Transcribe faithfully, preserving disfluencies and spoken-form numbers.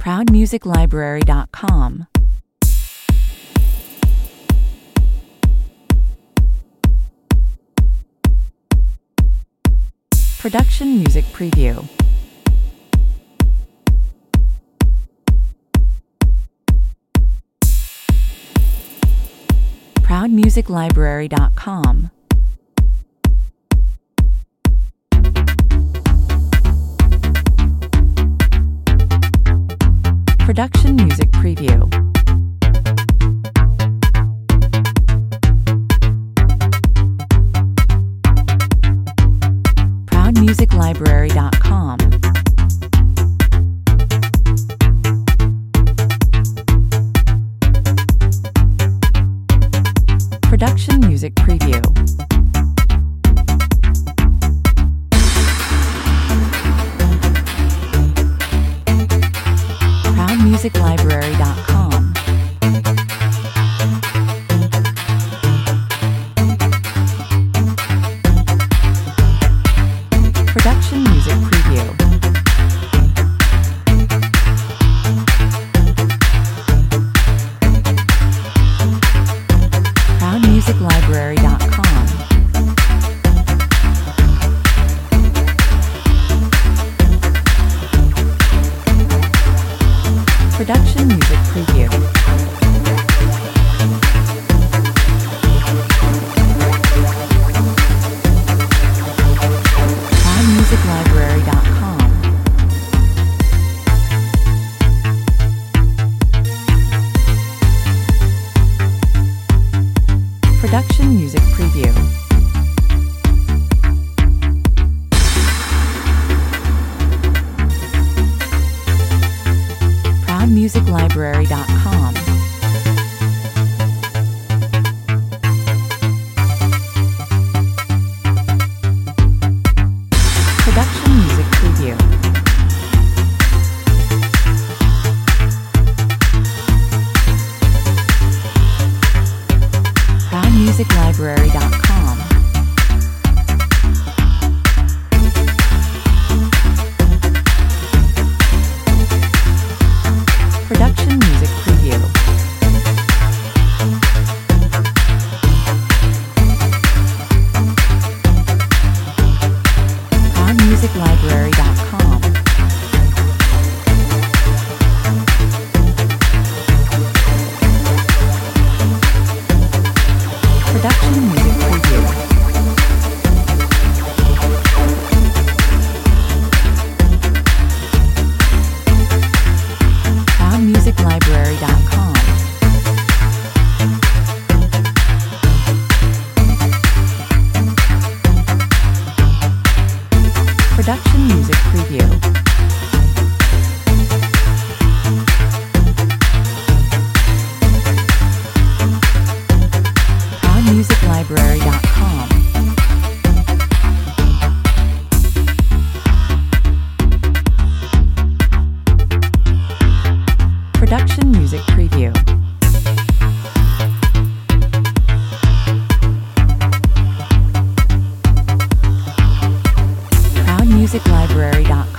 proud music library dot com. Production Music Preview. proud music library dot com. Production Music Preview. proud music library dot com. Production Music Preview. proud music library dot com. Production Music Preview. proud music library dot com. Production Music Preview. proud music library dot com. Production Music Preview. proud music library dot com. Production Music Preview. proud music library dot com. Production Music Preview. proud music library dot com. Production Music Preview. proud music library dot com. Production Music Preview. proud music library dot com. Production Music Preview. proud music library dot com.